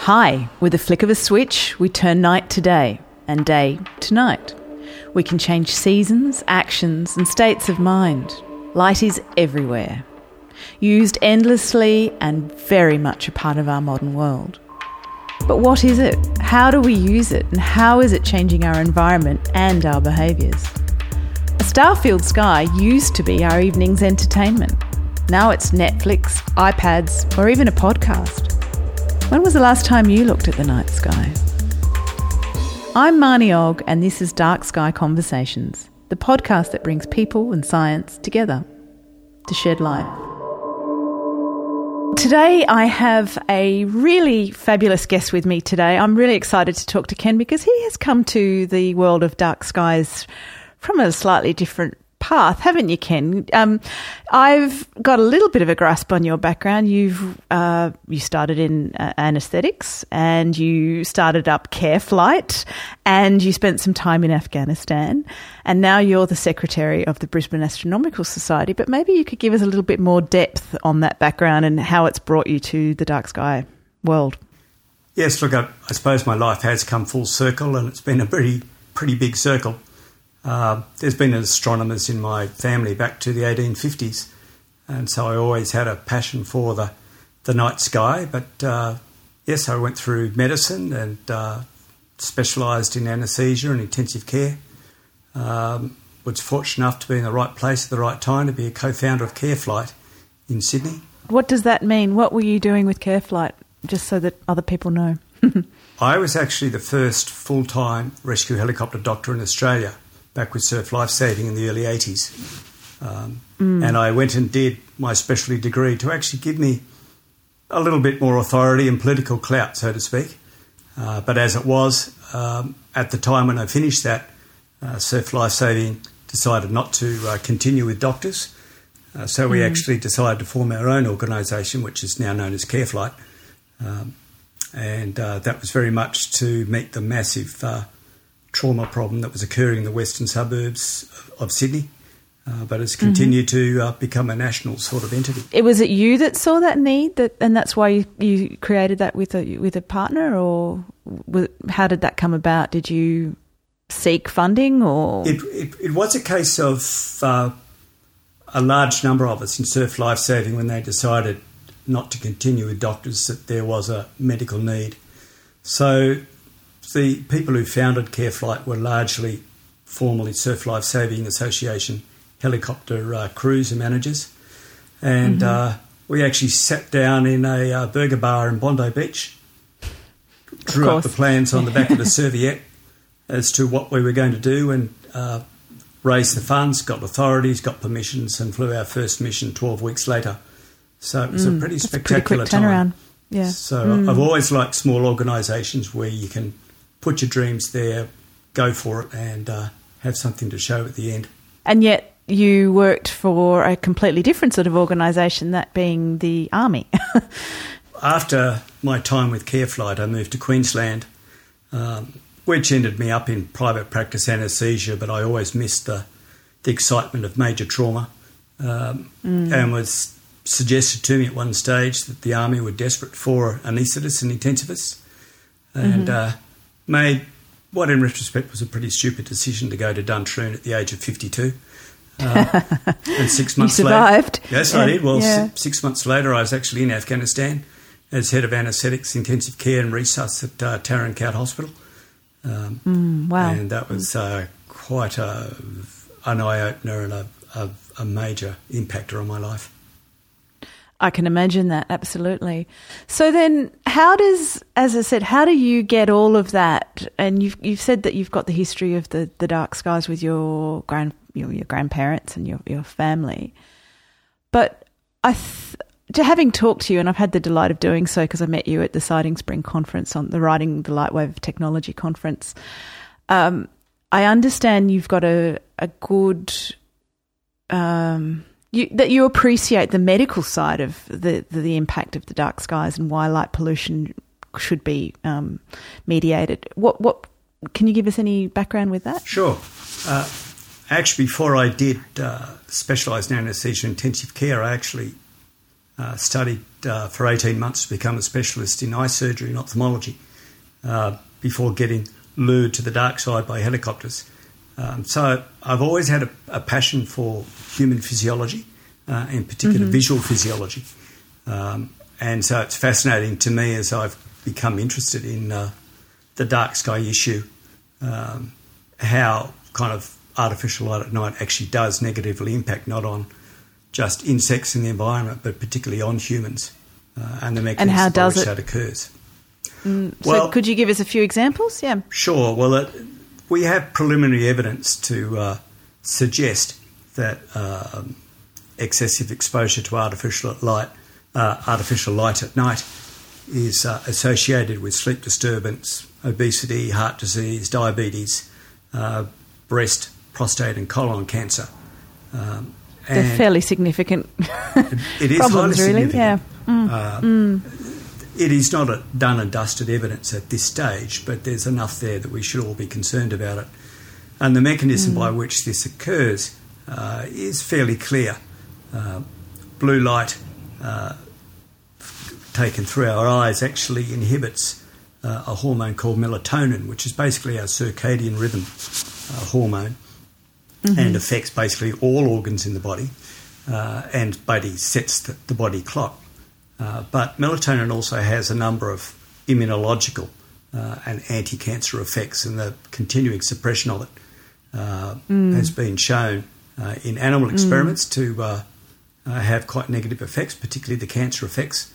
Hi, with a flick of a switch, we turn night to day and day to night. We can change seasons, actions and states of mind. Light is everywhere, used endlessly and very much a part of our modern world. But what is it? How do we use it? And how is it changing our environment and our behaviours? A star-filled sky used to be our evening's entertainment. Now it's Netflix, iPads or even a podcast. When was the last time you looked at the night sky? I'm Marnie Ogg and this is Dark Sky Conversations, the podcast that brings people and science together to shed light. Today I have a really fabulous guest with me today. I'm really excited to talk to Ken because he has come to the world of dark skies from a slightly different path, haven't you, Ken? I've got a little bit of a grasp on your background. You started in anaesthetics and you started up CareFlight and you spent some time in Afghanistan and now you're the secretary of the Brisbane Astronomical Society. But maybe you could give us a little bit more depth on that background and how it's brought you to the dark sky world. Yes, look, I suppose my life has come full circle and it's been a pretty big circle. There's been astronomers in my family back to the 1850s, and so I always had a passion for the night sky. But yes, I went through medicine and specialised in anaesthesia and intensive care. Was fortunate enough to be in the right place at the right time to be a co-founder of CareFlight in Sydney. What does that mean? What were you doing with CareFlight, just so that other people know? I was actually the first full-time rescue helicopter doctor in Australia, back with Surf Life Saving in the early 80s. And I went and did my specialty degree to actually give me a little bit more authority and political clout, so to speak. But as it was, at the time when I finished that, Surf Life Saving decided not to continue with doctors. So we actually decided to form our own organisation, which is now known as CareFlight. And that was very much to meet the massive trauma problem that was occurring in the western suburbs of Sydney, but it's continued to become a national sort of entity. Was it you that saw that need, and that's why you created that with a partner, or how did that come about? Did you seek funding, or it was a case of a large number of us in Surf Life Saving when they decided not to continue with doctors, that there was a medical need. So the people who founded CareFlight were largely formerly Surf Life Saving Association helicopter crews and managers. And we actually sat down in a burger bar in Bondi Beach, drew up the plans on the back of a serviette as to what we were going to do and raised the funds, got authorities, got permissions and flew our first mission 12 weeks later. So it was a pretty spectacular pretty quick turnaround. time. Yeah. So I've always liked small organisations where you can put your dreams there, go for it, and have something to show at the end. And yet you worked for a completely different sort of organisation, that being the Army. After my time with CareFlight, I moved to Queensland, which ended me up in private practice anaesthesia, but I always missed the excitement of major trauma, and was suggested to me at one stage that the Army were desperate for anaesthetists and intensivists, and made what in retrospect was a pretty stupid decision to go to Duntroon at the age of 52. And 6 months later... You survived. Yes, I did. Well, 6 months later I was actually in Afghanistan as head of anaesthetics, intensive care and resus at Tarin Kowt Hospital. Wow. And that was quite an eye-opener and a major impactor on my life. I can imagine that, absolutely. So then how do you get all of that? And you've said that you've got the history of the dark skies with your grandparents and your family. But having talked to you, and I've had the delight of doing so because I met you at the Siding Spring conference on the Riding the Lightwave Technology conference, I understand you've got a good... that you appreciate the medical side of the impact of the dark skies and why light pollution should be mediated. What can you give us any background with that? Sure. Actually, before I did specialised in anaesthesia intensive care, I actually studied for 18 months to become a specialist in eye surgery and ophthalmology before getting lured to the dark side by helicopters. So I've always had a passion for human physiology, in particular visual physiology. And so it's fascinating to me as I've become interested in the dark sky issue, how kind of artificial light at night actually does negatively impact not on just insects in the environment, but particularly on humans and the mechanism by which that occurs. So could you give us a few examples? Yeah. Sure. Well, we have preliminary evidence to suggest that excessive exposure to artificial light at night is associated with sleep disturbance, obesity, heart disease, diabetes, breast, prostate and colon cancer. They're fairly significant it is problems, highly really. significant. It is not a done and dusted evidence at this stage, but there's enough there that we should all be concerned about it. And the mechanism by which this occurs is fairly clear. Blue light taken through our eyes actually inhibits a hormone called melatonin, which is basically our circadian rhythm hormone, and affects basically all organs in the body, and sets the body clock. But melatonin also has a number of immunological and anti-cancer effects, and the continuing suppression of it has been shown in animal experiments to have quite negative effects, particularly the cancer effects.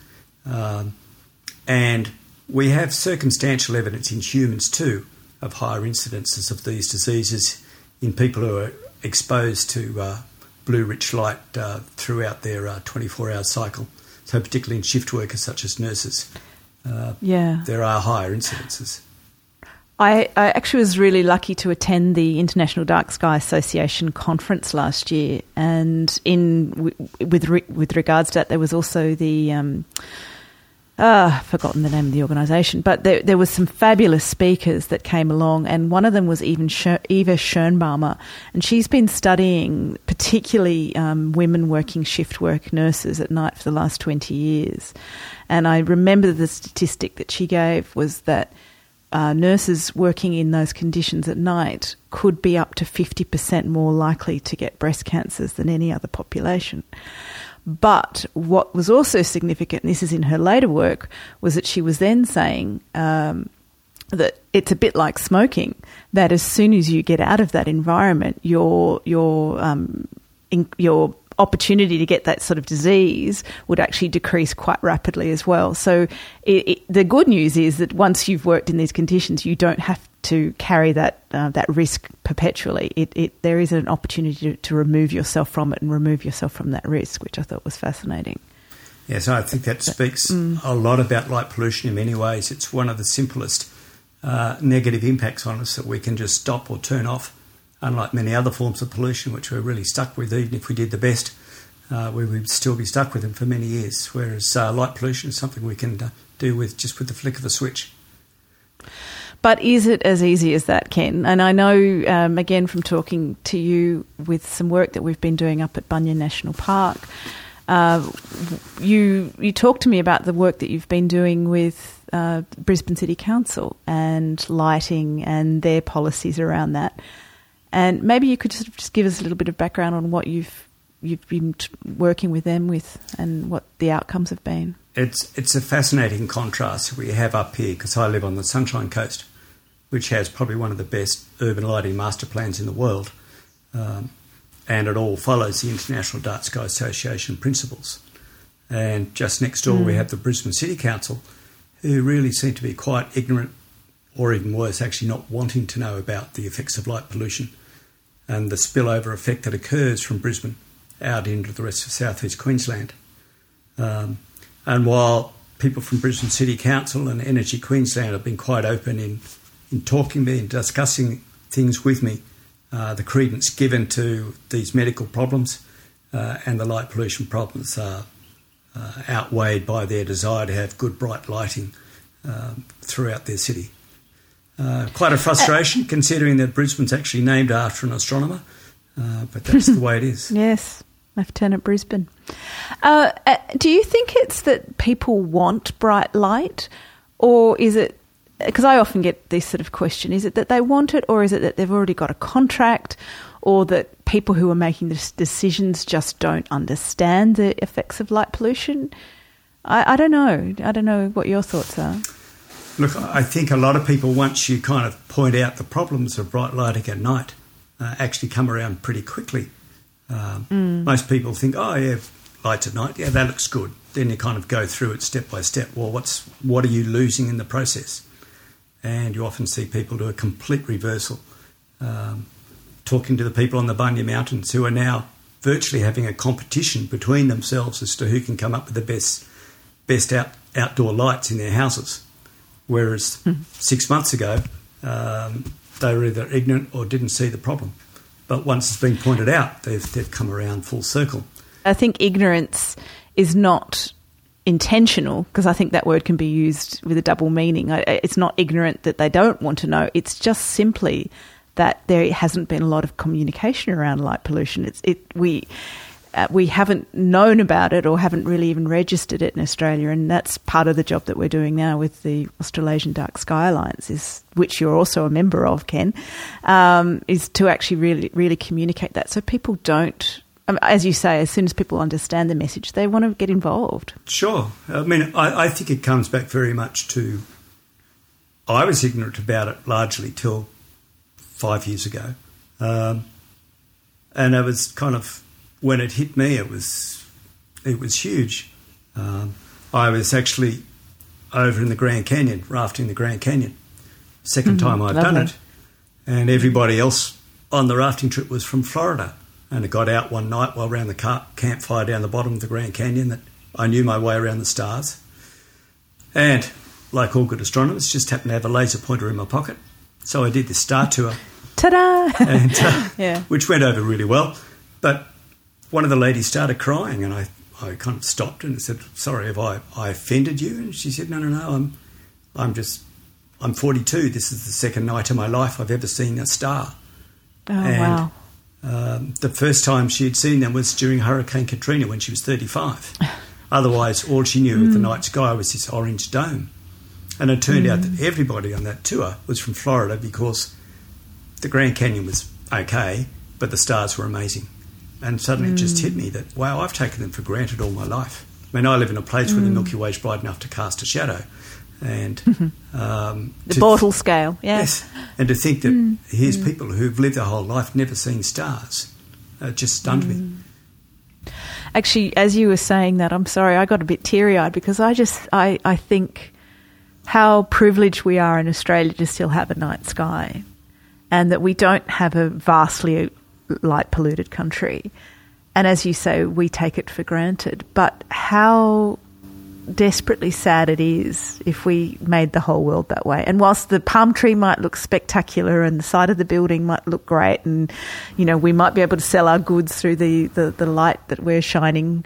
And we have circumstantial evidence in humans too of higher incidences of these diseases in people who are exposed to blue-rich light throughout their 24-hour cycle. So particularly in shift workers such as nurses, there are higher incidences. I actually was really lucky to attend the International Dark Sky Association conference last year, and with regards to that, there was also the I've forgotten the name of the organisation, but there was some fabulous speakers that came along, and one of them was Eva Schönbaumer, and she's been studying particularly women working shift work, nurses at night for the last 20 years. And I remember the statistic that she gave was that nurses working in those conditions at night could be up to 50% more likely to get breast cancers than any other population. But what was also significant, and this is in her later work, was that she was then saying that it's a bit like smoking, that as soon as you get out of that environment, your opportunity to get that sort of disease would actually decrease quite rapidly as well. So the good news is that once you've worked in these conditions, you don't have to carry that risk perpetually. There is an opportunity to remove yourself from it and remove yourself from that risk, which I thought was fascinating. Yes, I think that speaks a lot about light pollution in many ways. It's one of the simplest negative impacts on us that we can just stop or turn off, unlike many other forms of pollution, which we're really stuck with. Even if we did the best, we would still be stuck with them for many years, whereas light pollution is something we can do with just with the flick of a switch. But is it as easy as that, Ken? And I know, again, from talking to you with some work that we've been doing up at Bunya National Park, you talked to me about the work that you've been doing with Brisbane City Council and lighting and their policies around that. And maybe you could just give us a little bit of background on what you've been working with them with and what the outcomes have been. It's a fascinating contrast we have up here, because I live on the Sunshine Coast, which has probably one of the best urban lighting master plans in the world, and it all follows the International Dark Sky Association principles. And just next door we have the Brisbane City Council, who really seem to be quite ignorant, or even worse, actually not wanting to know about the effects of light pollution and the spillover effect that occurs from Brisbane out into the rest of southeast Queensland. And while people from Brisbane City Council and Energy Queensland have been quite open in talking to me and discussing things with me, the credence given to these medical problems and the light pollution problems are outweighed by their desire to have good bright lighting throughout their city. Quite a frustration, considering that Brisbane's actually named after an astronomer, but that's the way it is. Yes. Lieutenant Brisbane. Do you think it's that people want bright light, or is it, because I often get this sort of question, is it that they want it, or is it that they've already got a contract, or that people who are making the decisions just don't understand the effects of light pollution? I don't know. I don't know what your thoughts are. Look, I think a lot of people, once you kind of point out the problems of bright lighting at night, actually come around pretty quickly. Most people think, oh, yeah, lights at night, yeah, that looks good. Then you kind of go through it step by step. Well, what are you losing in the process? And you often see people do a complete reversal. Talking to the people on the Bunya Mountains who are now virtually having a competition between themselves as to who can come up with the best outdoor lights in their houses. Whereas 6 months ago, they were either ignorant or didn't see the problem. But once it's been pointed out, they've come around full circle. I think ignorance is not intentional, because I think that word can be used with a double meaning. It's not ignorant that they don't want to know. It's just simply that there hasn't been a lot of communication around light pollution. We haven't known about it or haven't really even registered it in Australia, and that's part of the job that we're doing now with the Australasian Dark Sky Alliance, which you're also a member of, Ken, is to actually really communicate that so people don't, as you say, as soon as people understand the message, they want to get involved. Sure. I mean, I think it comes back very much to, I was ignorant about it largely till 5 years ago. And it was kind of, when it hit me, it was huge. I was actually over in the Grand Canyon, rafting the Grand Canyon. Second time I've done it. And everybody else on the rafting trip was from Florida. And I got out one night while around the campfire down the bottom of the Grand Canyon that I knew my way around the stars. And like all good astronomers, just happened to have a laser pointer in my pocket. So I did the star tour. Ta-da! And, which went over really well. But one of the ladies started crying, and I kind of stopped and said, "Sorry, have I offended you?" And she said, No, I'm 42. This is the second night in my life I've ever seen a star. Oh, and, wow. The first time she had seen them was during Hurricane Katrina when she was 35. Otherwise, all she knew of the night sky was this orange dome. And it turned out that everybody on that tour was from Florida, because the Grand Canyon was okay, but the stars were amazing. And suddenly it just hit me that, wow, I've taken them for granted all my life. I mean, I live in a place where the Milky Way is bright enough to cast a shadow. And the Bortle scale, yes. And to think that here's people who've lived their whole life never seen stars, just stunned me. Actually, as you were saying that, I'm sorry, I got a bit teary-eyed, because I think how privileged we are in Australia to still have a night sky, and that we don't have a vastly light polluted country. And as you say, we take it for granted. But how desperately sad it is if we made the whole world that way. And whilst the palm tree might look spectacular and the side of the building might look great, and we might be able to sell our goods through the light that we're shining,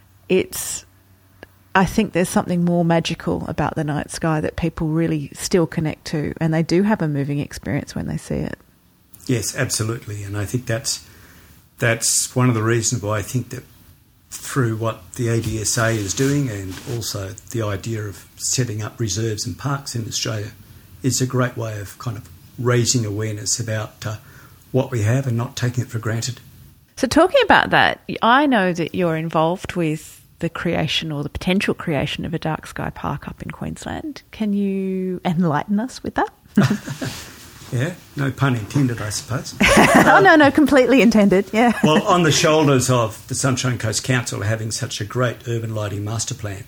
I think there's something more magical about the night sky that people really still connect to, and they do have a moving experience when they see it. Yes, absolutely. And I think that's one of the reasons why I think that through what the ADSA is doing, and also the idea of setting up reserves and parks in Australia, is a great way of kind of raising awareness about what we have and not taking it for granted. So talking about that, I know that you're involved with the creation or the potential creation of a dark sky park up in Queensland. Can you enlighten us with that? Yeah, no pun intended, I suppose. No, completely intended, yeah. Well, on the shoulders of the Sunshine Coast Council having such a great urban lighting master plan,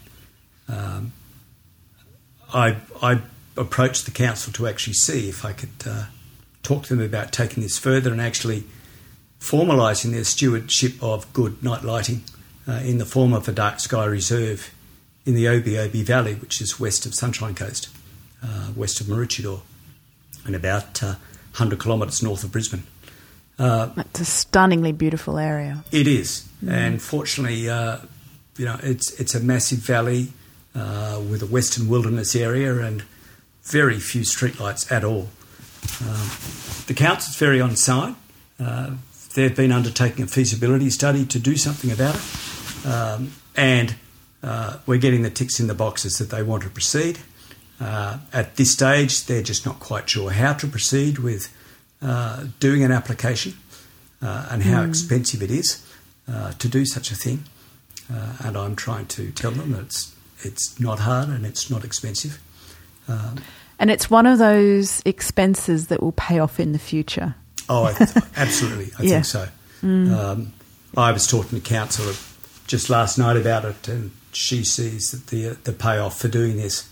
I approached the council to actually see if I could talk to them about taking this further and actually formalising their stewardship of good night lighting in the form of a dark sky reserve in the Obi Valley, which is west of Sunshine Coast, west of Maroochydore, and about 100 kilometres north of Brisbane. It's a stunningly beautiful area. It is, and fortunately, it's a massive valley with a western wilderness area and very few streetlights at all. The council's very on side. they've been undertaking a feasibility study to do something about it, and we're getting the ticks in the boxes that they want to proceed. At this stage, they're just not quite sure how to proceed with doing an application and how expensive it is to do such a thing. And I'm trying to tell them that it's not hard and it's not expensive. And it's one of those expenses that will pay off in the future. Oh, absolutely. I think so. I was talking to council just last night about it, and she sees that the payoff for doing this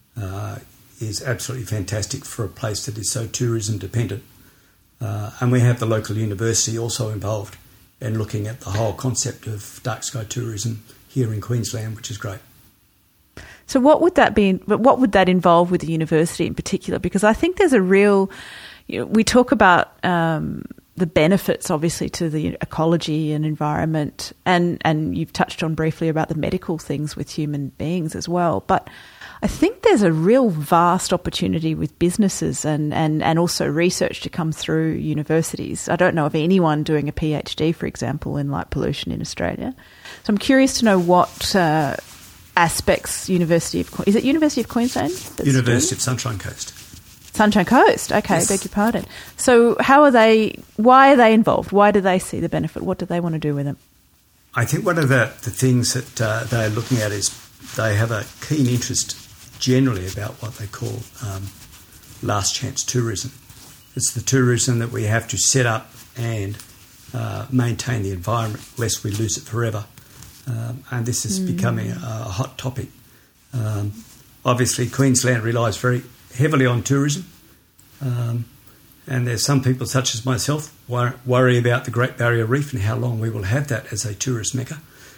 is absolutely fantastic for a place that is so tourism dependent. And we have the local university also involved in looking at the whole concept of dark sky tourism here in Queensland, which is great. So what would that be? What would that involve with the university in particular? Because I think there's a real, we talk about the benefits, obviously, to the ecology and environment, and you've touched on briefly about the medical things with human beings as well. But I think there's a real vast opportunity with businesses and also research to come through universities. I don't know of anyone doing a PhD, for example, in light pollution in Australia. So I'm curious to know what aspects University of Queensland? University of Sunshine Coast. Sunshine Coast, okay, Yes. beg your pardon. So why are they involved? Why do they see the benefit? What do they want to do with it? I think one of the things that they're looking at is they have a keen interest generally about what they call last chance tourism. It's the tourism that we have to set up and maintain the environment lest we lose it forever. And this is becoming a hot topic. Obviously, Queensland relies very heavily on tourism, and there's some people such as myself worry about the Great Barrier Reef and how long we will have that as a tourist mecca.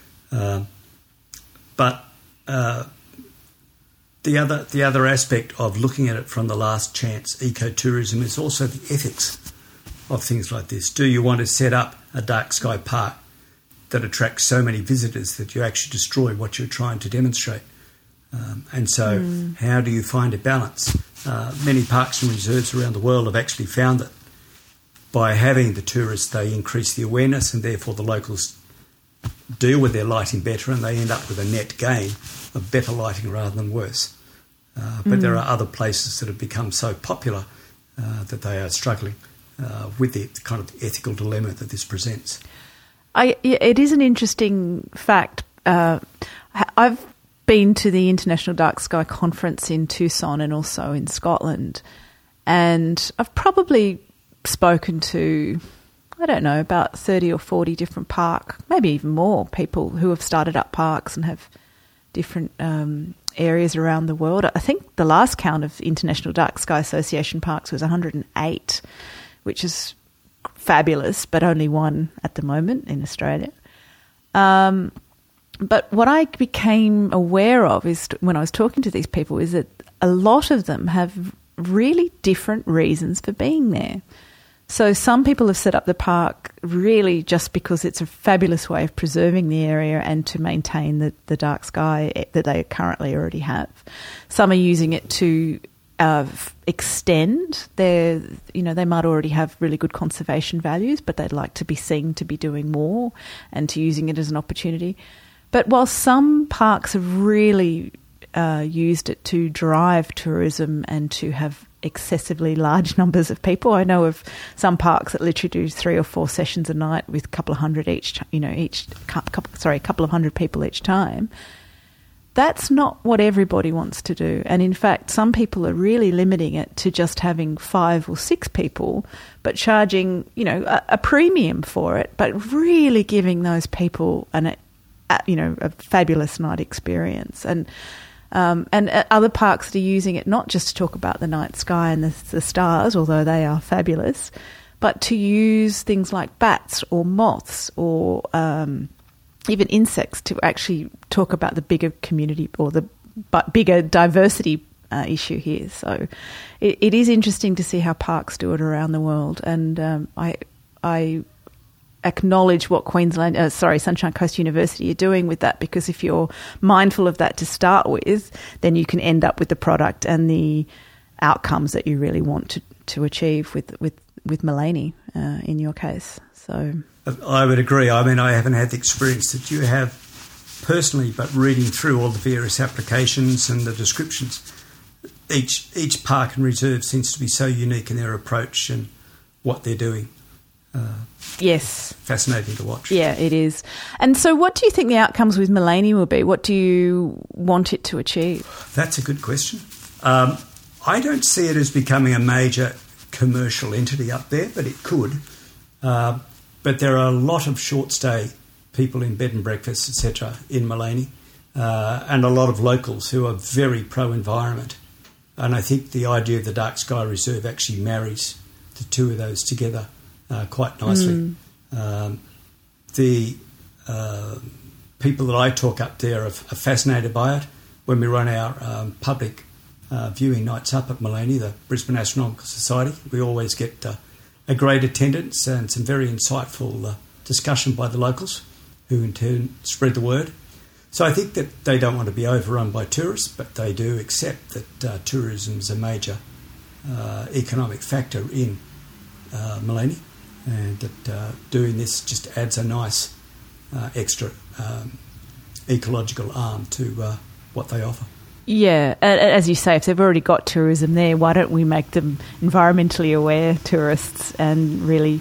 But the other aspect of looking at it from the last chance ecotourism is also the ethics of things like this. Do you want to set up a dark sky park that attracts so many visitors that you actually destroy what you're trying to demonstrate? And so how do you find a balance? Many parks and reserves around the world have actually found that by having the tourists, they increase the awareness and therefore the locals deal with their lighting better and they end up with a net gain of better lighting rather than worse. But there are other places that have become so popular that they are struggling with the kind of ethical dilemma that this presents. It is an interesting fact. I've been to the International Dark Sky Conference in Tucson and also in Scotland, and I've probably spoken to, I don't know, about 30 or 40 different maybe even more, people who have started up parks and have different areas around the world. I think the last count of International Dark Sky Association parks was 108, which is fabulous, but only one at the moment in Australia. But what I became aware of is when I was talking to these people is that a lot of them have really different reasons for being there. So some people have set up the park really just because it's a fabulous way of preserving the area and to maintain the dark sky that they currently already have. Some are using it to extend their, they might already have really good conservation values, but they'd like to be seen to be doing more and to using it as an opportunity. But while some parks have really used it to drive tourism and to have excessively large numbers of people, I know of some parks that literally do 3 or 4 sessions a night with a couple of hundred a couple of hundred people each time. That's not what everybody wants to do. And in fact, some people are really limiting it to just having 5 or 6 people, but charging, a premium for it, but really giving those people a fabulous night experience. And other parks that are using it not just to talk about the night sky and the stars, although they are fabulous, but to use things like bats or moths or even insects to actually talk about the bigger community or the bigger diversity issue here. So it is interesting to see how parks do it around the world, and I acknowledge what Sunshine Coast University are doing with that, because if you're mindful of that to start with, then you can end up with the product and the outcomes that you really want to achieve with Mullany in your case. So I would agree. I mean, I haven't had the experience that you have personally, but reading through all the various applications and the descriptions, each park and reserve seems to be so unique in their approach and what they're doing. Yes. Fascinating to watch. Yeah, it is. And so what do you think the outcomes with Mullany will be? What do you want it to achieve? That's a good question. I don't see it as becoming a major commercial entity up there, but it could. But there are a lot of short-stay people in bed and breakfast, etc., in Mullany, and a lot of locals who are very pro-environment. And I think the idea of the Dark Sky Reserve actually marries the two of those together quite nicely. The people that I talk up there are fascinated by it. When we run our public viewing nights up at Mullany, the Brisbane Astronomical Society, we always get a great attendance and some very insightful discussion by the locals, who in turn spread the word. So I think that they don't want to be overrun by tourists, but they do accept that tourism is a major economic factor in Mullany, and that doing this just adds a nice extra ecological arm to what they offer. Yeah, as you say, if they've already got tourism there, why don't we make them environmentally aware tourists and really,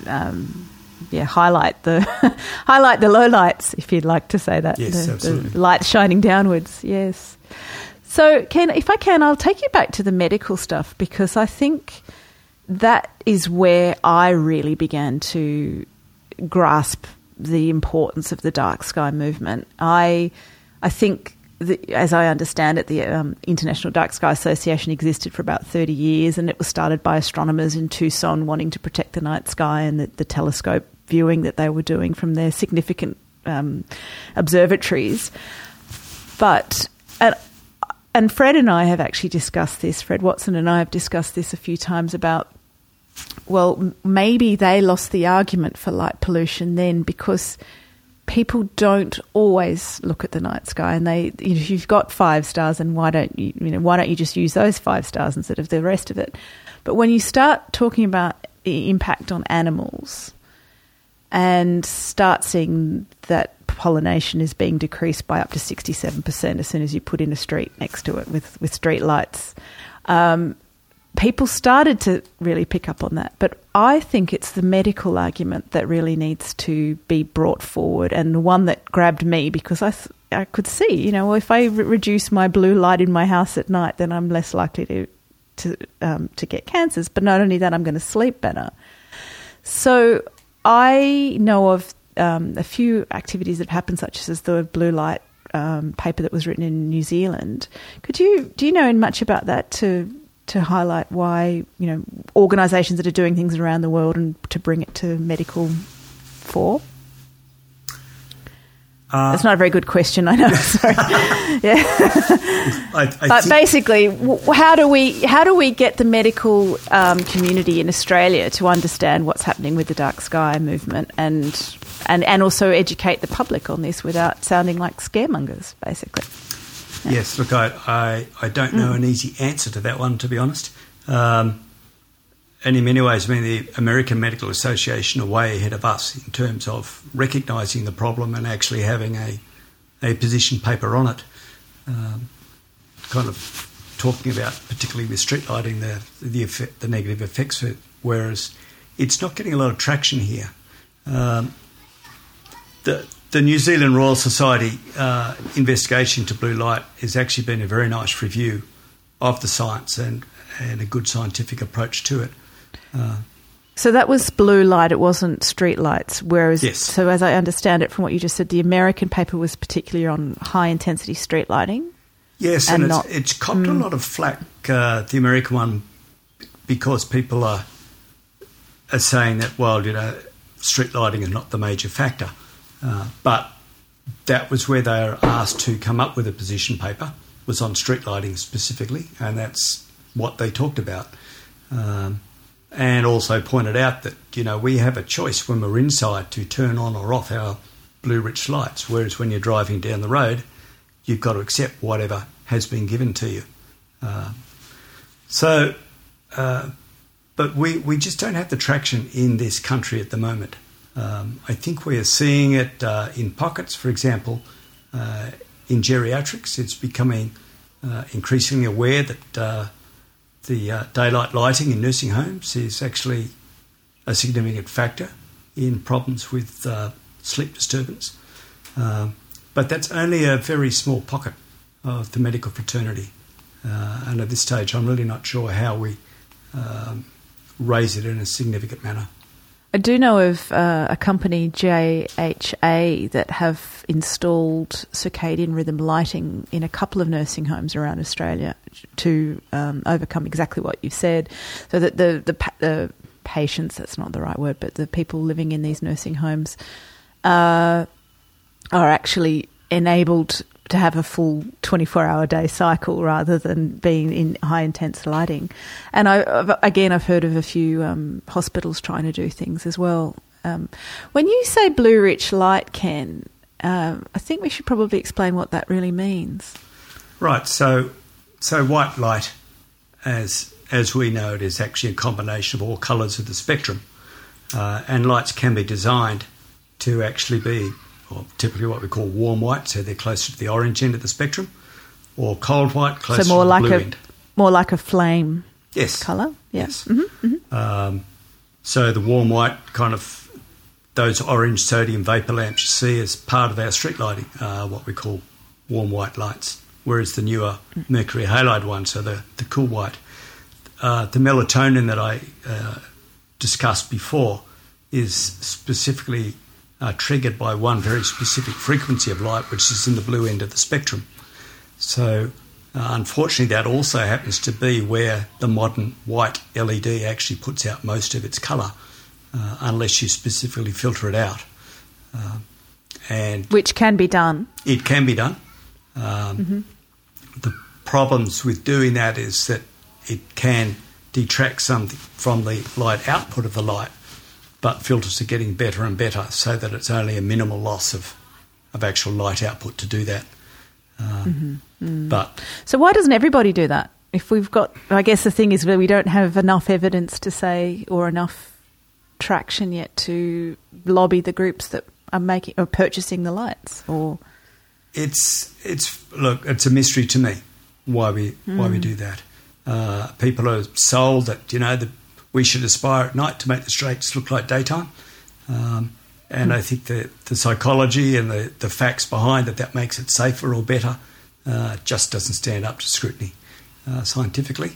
highlight the highlight the lowlights, if you'd like to say that. Yes, absolutely. The lights shining downwards. Yes. So, Ken, if I can, I'll take you back to the medical stuff, because I think that is where I really began to grasp the importance of the dark sky movement. I think, as I understand it, the International Dark Sky Association existed for about 30 years, and it was started by astronomers in Tucson wanting to protect the night sky and the telescope viewing that they were doing from their significant observatories. But and Fred and I have actually discussed this, Fred Watson and I have discussed this a few times about, well, maybe they lost the argument for light pollution then, because people don't always look at the night sky, and if you've got 5 stars, and why don't you just use those 5 stars instead of the rest of it? But when you start talking about the impact on animals and start seeing that pollination is being decreased by up to 67% as soon as you put in a street next to it with street lights, people started to really pick up on that. But I think it's the medical argument that really needs to be brought forward, and the one that grabbed me, because I could see, if I reduce my blue light in my house at night, then I'm less likely to get cancers. But not only that, I'm going to sleep better. So I know of a few activities that happen, such as the blue light paper that was written in New Zealand. Do you know much about that to highlight why, organisations that are doing things around the world and to bring it to medical fore? That's not a very good question, I know. Sorry. Yeah. But basically, how do we get the medical community in Australia to understand what's happening with the dark sky movement and also educate the public on this without sounding like scaremongers, basically? Yeah. Yes, look, I don't know an easy answer to that one, to be honest. And in many ways, the American Medical Association are way ahead of us in terms of recognising the problem and actually having a position paper on it, kind of talking about, particularly with street lighting, the negative effects of it, whereas it's not getting a lot of traction here. The New Zealand Royal Society investigation into blue light has actually been a very nice review of the science and a good scientific approach to it. So that was blue light, it wasn't street lights, whereas, yes. So as I understand it from what you just said, the American paper was particularly on high-intensity street lighting? Yes, and it's copped a lot of flack, the American one, because people are saying that, well, street lighting is not the major factor. But that was where they were asked to come up with a position paper, was on street lighting specifically, and that's what they talked about. And also pointed out that, we have a choice when we're inside to turn on or off our blue-rich lights, whereas when you're driving down the road, you've got to accept whatever has been given to you. So But we just don't have the traction in this country at the moment. I think we are seeing it in pockets. For example, in geriatrics, it's becoming increasingly aware that the daylight lighting in nursing homes is actually a significant factor in problems with sleep disturbance. But that's only a very small pocket of the medical fraternity. And at this stage, I'm really not sure how we raise it in a significant manner. I do know of a company, JHA, that have installed circadian rhythm lighting in a couple of nursing homes around Australia to overcome exactly what you've said, so that the patients, that's not the right word, but the people living in these nursing homes are actually enabled to have a full 24-hour day cycle rather than being in high-intense lighting. And I've heard of a few hospitals trying to do things as well. When you say blue-rich light, Ken, I think we should probably explain what that really means. Right, so white light, as we know it, is actually a combination of all colours of the spectrum. And lights can be designed to actually be, or typically what we call warm white, so they're closer to the orange end of the spectrum, or cold white, closer to the blue end. More like a flame yes. colour? Yeah. Yes. Mm-hmm, mm-hmm. So the warm white, kind of those orange sodium vapour lamps you see as part of our street lighting are what we call warm white lights, whereas the newer mercury halide ones are the cool white. The melatonin that I discussed before is specifically triggered by one very specific frequency of light, which is in the blue end of the spectrum. So unfortunately, that also happens to be where the modern white LED actually puts out most of its colour, unless you specifically filter it out. And which can be done. It can be done. The problems with doing that is that it can detract something from the light output of the light, but filters are getting better and better so that it's only a minimal loss of actual light output to do that. But so why doesn't everybody do that? If we've got, I guess the thing is that we don't have enough evidence to say, or enough traction yet to lobby the groups that are making or purchasing the lights. Or it's a mystery to me why we do that. People are sold that we should aspire at night to make the streets look like daytime. And I think the psychology and the facts behind that makes it safer or better just doesn't stand up to scrutiny scientifically.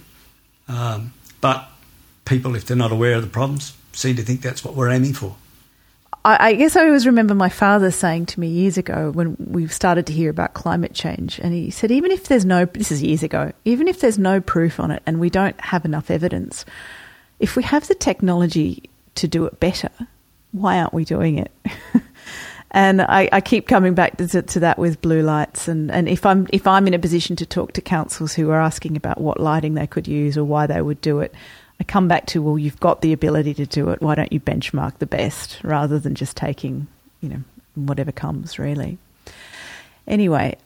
But people, if they're not aware of the problems, seem to think that's what we're aiming for. I guess I always remember my father saying to me years ago when we started to hear about climate change, and he said, even if there's this is years ago, even if there's no proof on it and we don't have enough evidence, if we have the technology to do it better, why aren't we doing it? And I keep coming back to that with blue lights. And if I'm in a position to talk to councils who are asking about what lighting they could use or why they would do it, I come back to, well, you've got the ability to do it. Why don't you benchmark the best rather than just taking, whatever comes, really. Anyway,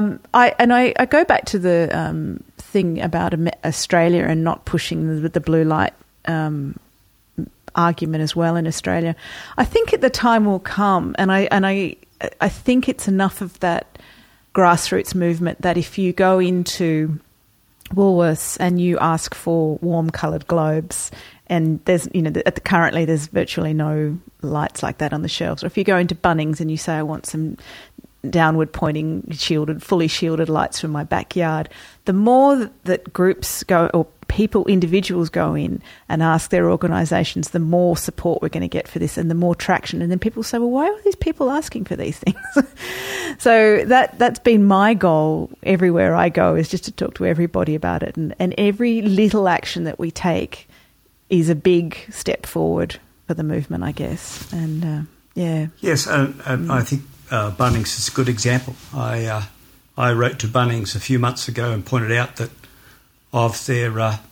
I go back to the thing about Australia and not pushing the blue light argument as well in Australia. I think the time will come, and I think it's enough of that grassroots movement that if you go into Woolworths and you ask for warm coloured globes, and there's currently there's virtually no lights like that on the shelves, or if you go into Bunnings and you say I want some downward pointing fully shielded lights from my backyard, the more that groups go, or individuals go in and ask their organisations, the more support we're going to get for this and the more traction. And then people say, well, why are these people asking for these things? So that's been my goal everywhere I go, is just to talk to everybody about it. And every little action that we take is a big step forward for the movement, I guess. And yeah. Yes, and I think Bunnings is a good example. I wrote to Bunnings a few months ago and pointed out that of their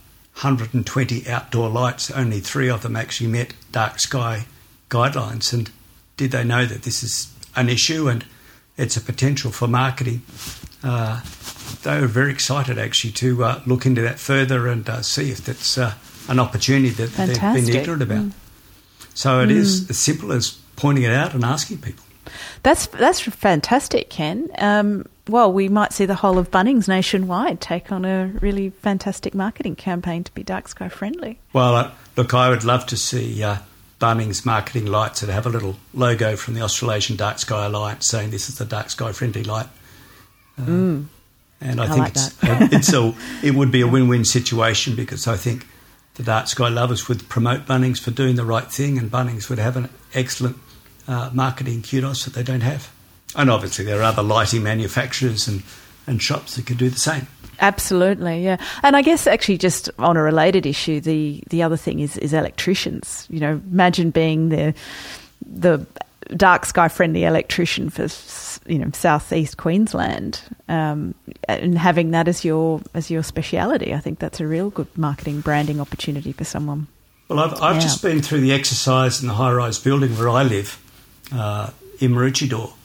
120 outdoor lights, only 3 of them actually met dark sky guidelines. And did they know that this is an issue and it's a potential for marketing? They were very excited actually to look into that further and see if that's an opportunity that they've been ignorant about. So it is as simple as pointing it out and asking people. That's fantastic, Ken. Well, we might see the whole of Bunnings nationwide take on a really fantastic marketing campaign to be dark sky friendly. Well, look, I would love to see Bunnings marketing lights that have a little logo from the Australasian Dark Sky Alliance saying this is the dark sky friendly light. And I think it would be a win-win situation, because I think the dark sky lovers would promote Bunnings for doing the right thing, and Bunnings would have an excellent marketing kudos that they don't have. And obviously there are other lighting manufacturers and shops that could do the same. Absolutely, yeah. And I guess actually just on a related issue, the other thing is electricians. You know, imagine being the dark sky friendly electrician for, you know, southeast Queensland, and having that as your speciality. I think that's a real good marketing branding opportunity for someone. Well, I've just been through the exercise in the high-rise building where I live, in Maroochydore,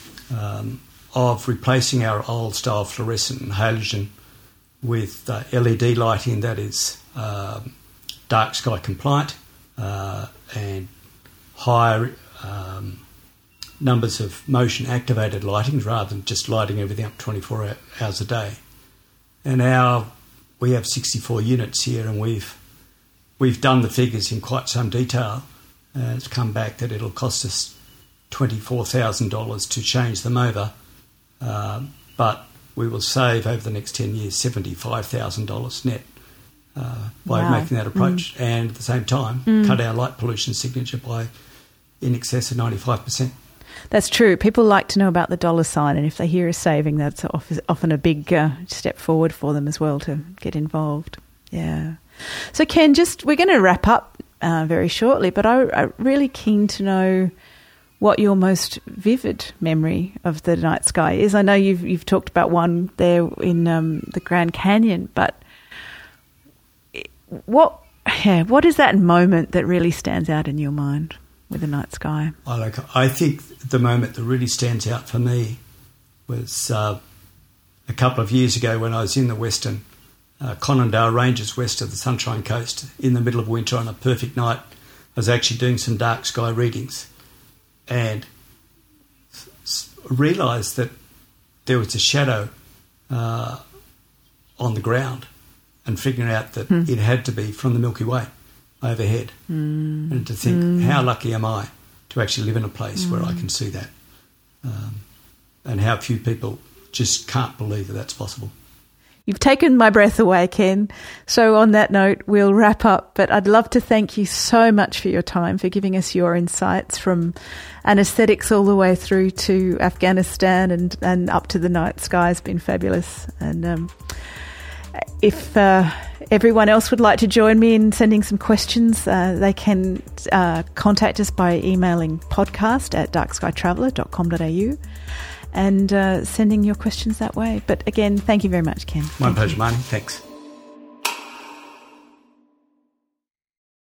of replacing our old-style fluorescent and halogen with LED lighting that is dark sky compliant and higher numbers of motion-activated lightings rather than just lighting everything up 24 hours a day. And we have 64 units here, and we've done the figures in quite some detail, and it's come back that it'll cost us $24,000 to change them over, but we will save over the next 10 years $75,000 net by making that approach, and at the same time cut our light pollution signature by in excess of 95%. That's true. People like to know about the dollar sign, and if they hear a saving, that's often a big step forward for them as well to get involved. Yeah. So Ken, we're going to wrap up very shortly, but I'm really keen to know what your most vivid memory of the night sky is. I know you've talked about one there in the Grand Canyon, but what is that moment that really stands out in your mind with the night sky? I think the moment that really stands out for me was a couple of years ago when I was in the western Conondale Ranges west of the Sunshine Coast in the middle of winter on a perfect night. I was actually doing some dark sky readings and realised that there was a shadow on the ground, and figuring out that it had to be from the Milky Way overhead. And to think, how lucky am I to actually live in a place where I can see that, and how few people just can't believe that that's possible. You've taken my breath away, Ken. So on that note, we'll wrap up. But I'd love to thank you so much for your time, for giving us your insights from anaesthetics all the way through to Afghanistan and up to the night sky. Has been fabulous. And if everyone else would like to join me in sending some questions, they can contact us by emailing podcast@darkskytraveller.com.au. and sending your questions that way. But again, thank you very much, Ken. My pleasure, Marnie. Thanks.